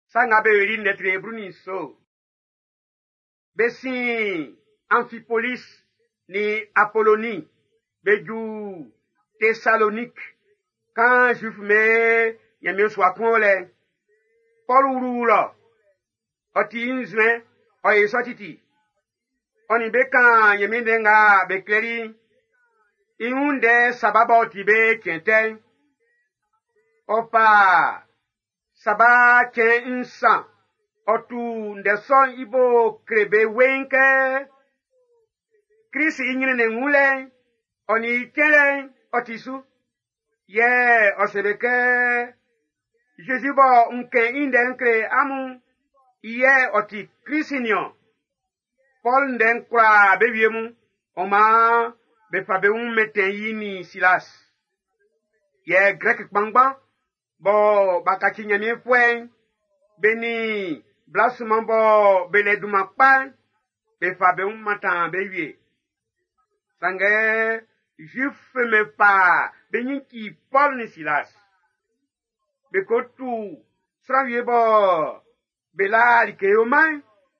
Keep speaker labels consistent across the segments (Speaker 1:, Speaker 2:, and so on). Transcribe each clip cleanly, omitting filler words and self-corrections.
Speaker 1: Sanga be wiri netre bruni so. Besi Amphipolis ni Apollonie. Beju Thessalonique. Quand juif me yemi soit konle. Paul roula. Oti inzwe oye sotiti. Oni bekan yemi denga bekleri. Iunde sababa otibe kenten. Opa saba ken insan. Otu ndeson ibo krebe wenke. Chris inyine ne ngule. Oni kere otisu. Ye osebeke. Jésus bo nke inde nkre amu. Ye oti Chrisinyon. Paul nden kwa bewiemu. Oma befabe meten yini Silas. Ye grek kpangba. Bo bakaki nyami fwen. Beni blasman bo bele dumakpan. Befabe matan bewie. Sange juif me pa beni ki Paul ni Silas. Bekotu sravye bo bela like yoman.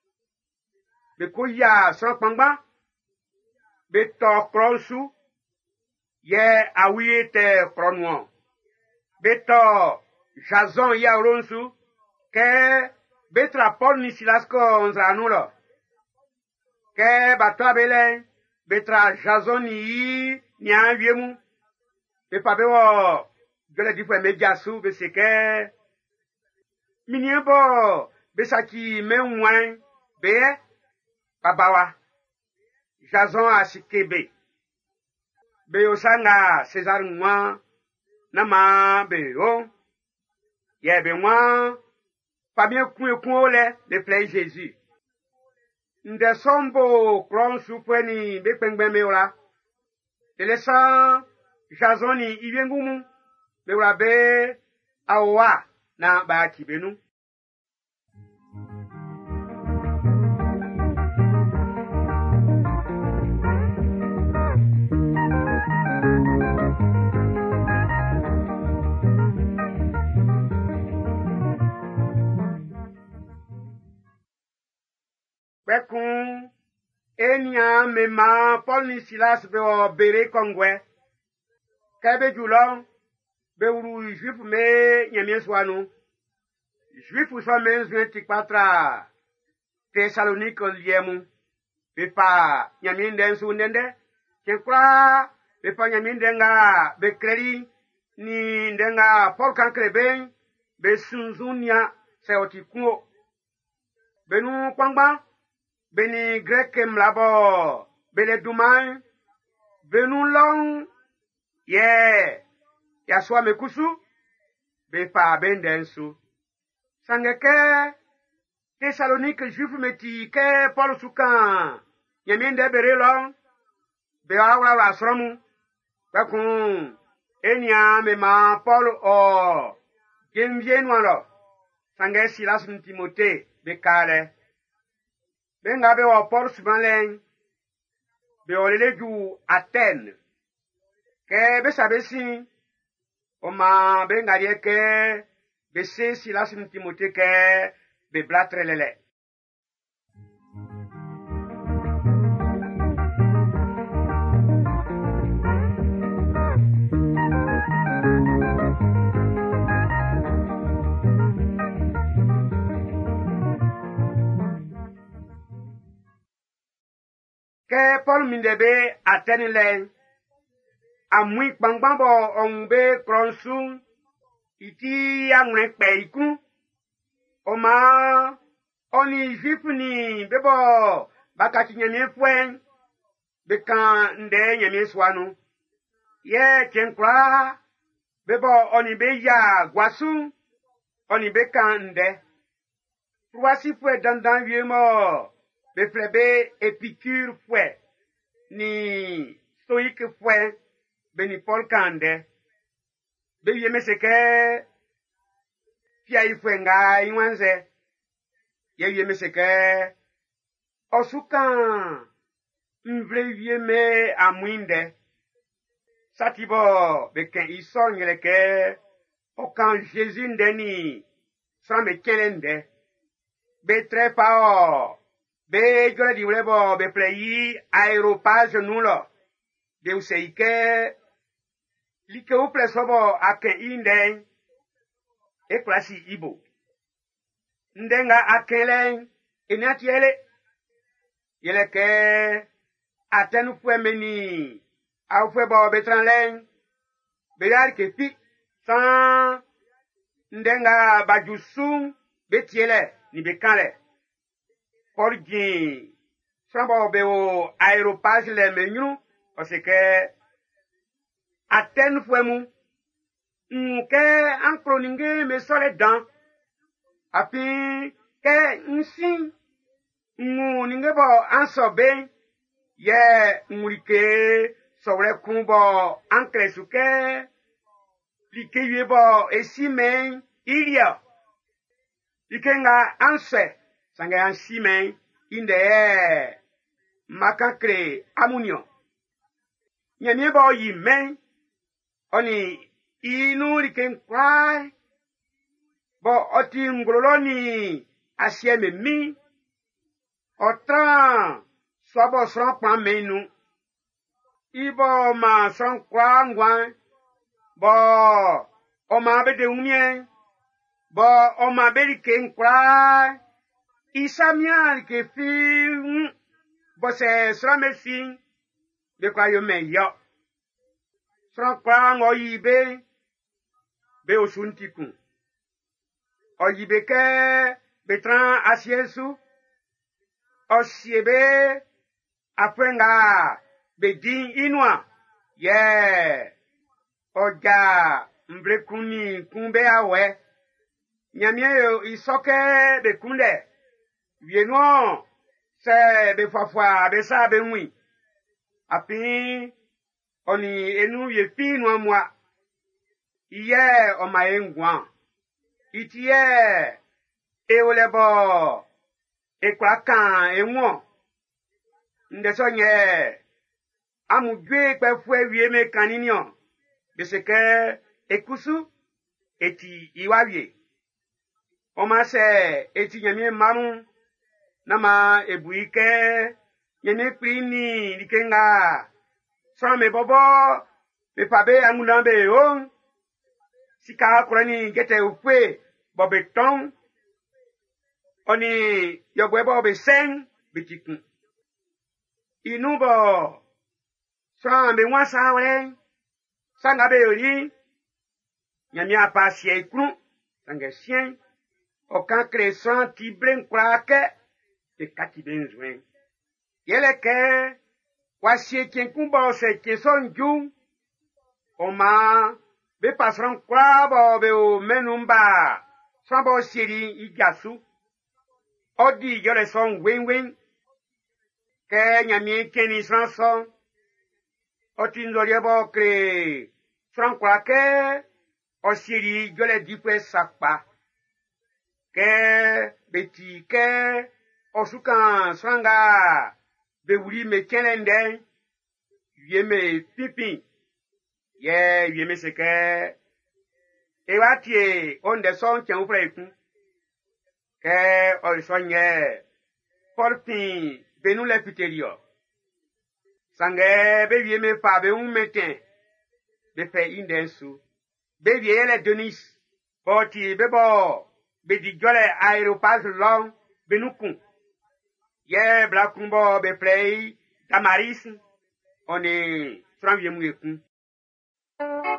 Speaker 1: Bekoya san kpangba. Beto kronsu. Ye awiye te kronwan. Beto Jason ya ronsu. Ke betra Paul ni Silas ko onzranulo. Ke batwa bele. Betra Jason ni anviemu. Be pa bewo. Gele di fwe mediasu. Be seke. Minye bo. Besaki men mwen. Be. Babawa. Jason asikebe. Be yosanga César mwen. Nama be yo. Ye be mwen. Pa bien kwen ole. De play Jésus. Nde sombo kron supweni be pengbe me ola. De lesan Jason ni ivengumu. Be ola be awa na ba kibenu. Bekun enya mema Paul ni Silas be o bere kongwe. Kebe julon be uru juif me nyamie swanu. Juif so men zwen tikpatra Thessalonique liemu. Be pa nyamie ndensu ndende. Kenkra be pa nyamie ndenga be kredi ni ndenga Paul kan krebe be sunzunya se otikuo. Benu kwangba Beni grek mlabo bele duman benu long ye yaswa mekusu be pa bendensu sangeke Thessalonique juif meti ke Paul sukan yeminde berelo be awra asromu bakun enya mema Paul o gemvienwalo sange Silas ni Timothée be kale Benga be wa Paul subanlen. Be oleleju Athènes. Ke be sabesi. Oma benga die ke. Be se Silas ni Timothée ke. Be blatre lele. Ke Paul mindebe Athènes len. Amui kpangbambo onbe kronsu. Iti angre pe iku. Oma oni juif ni bebo bakati nyame fwen. Bekan nde nyame swanu. Ye chenkra bebo oni be ya gwasu. Oni bekan nde. Prouasi fwe dandan viemo. Be flebe Épicure fwe. Ni stoïque fwe. Be ni Paul kande. Be yeme seke. Pia ifwe nga iwanze. Ye yeme seke. Osukan. Mvre yeme amwinde. Satibo. Be ken ison yeleke. Okan Jésus ndeni. sans me kelende. Be tre pao. Be jole di wlebo be pleyi aéropage nulo. De useike. Like ou plesobo aken inden. E klasi ibo. Ndenga akelen. Inatiele. Yele ke. Atenu fwe meni. Au fwe bo betran len. Beyar ke pi. San. Ndenga bajusung. Betiele. Ni bekanle. Porgi. San bo be o aéropage le menu. Parce que. Atenu fwe mu. Nke ankroninge me sole dan. Api. Ke nsin. Ninge bo ansobe. Ye ngurike sobre kumbo ankle suke like yebo esimen ilia ikenga anse sanga ansimen inde makakre amunio nyamie bo yimen oni inu liken kwai bo oti ngoloni asieme mi otran Sobo son kwa menu. Ibo ma son kwa ngwan. Bo oma be de umien. Bo oma be di ken kwa. Isamia ke fi. Bo se sra me fi. Be kwa yo me yo. Son kwa ngo yibe. Be osuntikun. O yibe ke betran asiesu. O siebe. Aprenga bedin inwa oja mbrekuni kumbe awe nyamie yo isoke bekunde wieno se be fafwa be sa be nwi api oni enu ye pinu amwa iye o ma engwan itie e olebo ekwa kan enwo Ndeso nye amujwe pe fwe wieme kaninyo beseke ekusu eti iwawie omase eti nyamie mamu nama ebuike nyene kwini dikenga some bobo be pabe amulambe on sika kurani gete ufwe bobeton oni yobwebo be sen bitikun Inubo, san be wansa wale, sanga be yori, nyami apa siye kru, sanga sien, okan kresan ti bren krake, te kati ben zwen. Yele ke, wasye kien kumbo se keson jung, oma, be pasran kwa bo be o menumba, san bo siri igasu, odi yole son wen, ke nyami keni sanson otinzoriebo kre frankwa ke osiri jole dipwe sakpa ke beti ke osukan sanga bewuri me kelende yeme pipi yeme seke ewatie onde son chen ufreku ke orisonye porpin Benu le piterio. Sange be vie me fa be un meten. Be fe indensu. Be vie le denis. Boti be bo. Be di jole aéropage long. Benukun. Ye blakumbo be play. Tamaris. On est 3e mouekun.